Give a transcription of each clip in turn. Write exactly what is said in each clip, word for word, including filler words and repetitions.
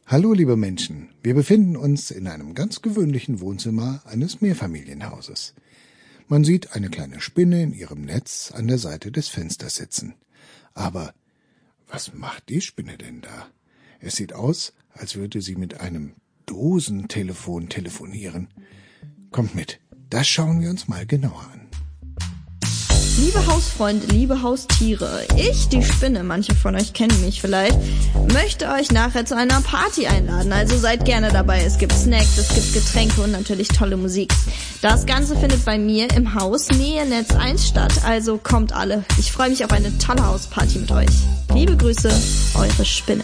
Hallo liebe Menschen, wir befinden uns in einem ganz gewöhnlichen Wohnzimmer eines Mehrfamilienhauses. Man sieht eine kleine Spinne in ihrem Netz an der Seite des Fensters sitzen. Aber was macht die Spinne denn da? Es sieht aus, als würde sie mit einem Dosentelefon telefonieren. Kommt mit, das schauen wir uns mal genauer an. Liebe Hausfreunde, liebe Haustiere, ich, die Spinne, manche von euch kennen mich vielleicht, möchte euch nachher zu einer Party einladen, also seid gerne dabei. Es gibt Snacks, es gibt Getränke und natürlich tolle Musik. Das Ganze findet bei mir im Haus Nähe Netz eins statt, also kommt alle. Ich freue mich auf eine tolle Hausparty mit euch. Liebe Grüße, eure Spinne.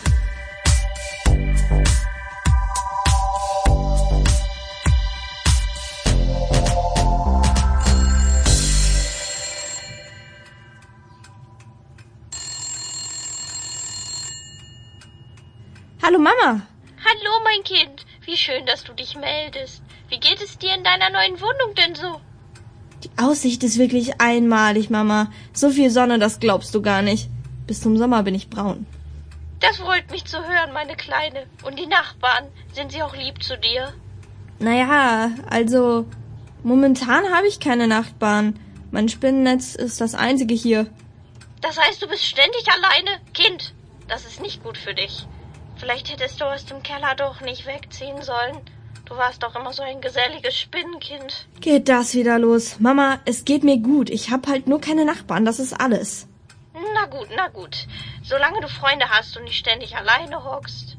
Hallo Mama. Hallo mein Kind, wie schön, dass du dich meldest. Wie geht es dir in deiner neuen Wohnung denn so? Die Aussicht ist wirklich einmalig, Mama. So viel Sonne, das glaubst du gar nicht. Bis zum Sommer bin ich braun. Das freut mich zu hören, meine Kleine. Und die Nachbarn, sind sie auch lieb zu dir? Naja, also momentan habe ich keine Nachbarn. Mein Spinnennetz ist das einzige hier. Das heißt, du bist ständig alleine? Kind, das ist nicht gut für dich. Vielleicht hättest du aus dem Keller doch nicht wegziehen sollen. Du warst doch immer so ein geselliges Spinnenkind. Geht das wieder los? Mama, es geht mir gut. Ich hab halt nur keine Nachbarn, das ist alles. Na gut, na gut. Solange du Freunde hast und nicht ständig alleine hockst.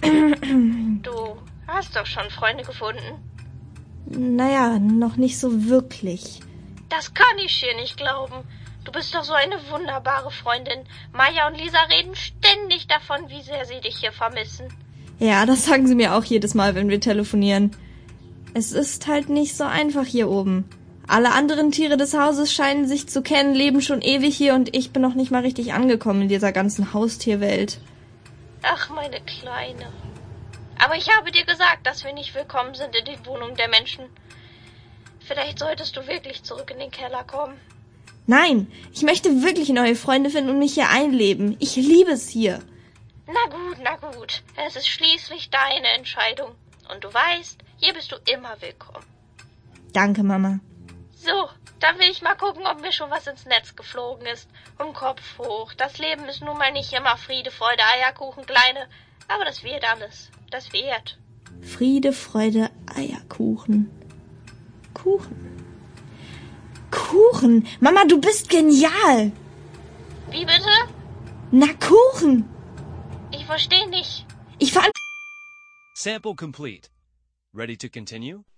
Du hast doch schon Freunde gefunden. Naja, noch nicht so wirklich. Das kann ich dir nicht glauben. Du bist doch so eine wunderbare Freundin. Maja und Lisa reden ständig davon, wie sehr sie dich hier vermissen. Ja, das sagen sie mir auch jedes Mal, wenn wir telefonieren. Es ist halt nicht so einfach hier oben. Alle anderen Tiere des Hauses scheinen sich zu kennen, leben schon ewig hier und ich bin noch nicht mal richtig angekommen in dieser ganzen Haustierwelt. Ach, meine Kleine. Aber ich habe dir gesagt, dass wir nicht willkommen sind in den Wohnungen der Menschen. Vielleicht solltest du wirklich zurück in den Keller kommen. Nein, ich möchte wirklich neue Freunde finden und mich hier einleben. Ich liebe es hier. Na gut, na gut. Es ist schließlich deine Entscheidung. Und du weißt, hier bist du immer willkommen. Danke, Mama. So, dann will ich mal gucken, ob mir schon was ins Netz geflogen ist. Um Kopf hoch. Das Leben ist nun mal nicht immer Friede, Freude, Eierkuchen, Kleine. Aber das wird alles. Das wird. Friede, Freude, Eierkuchen. Kuchen. Kuchen. Mama, du bist genial. Wie bitte? Na, Kuchen. Ich verstehe nicht. Ich ver... Sample complete. Ready to continue?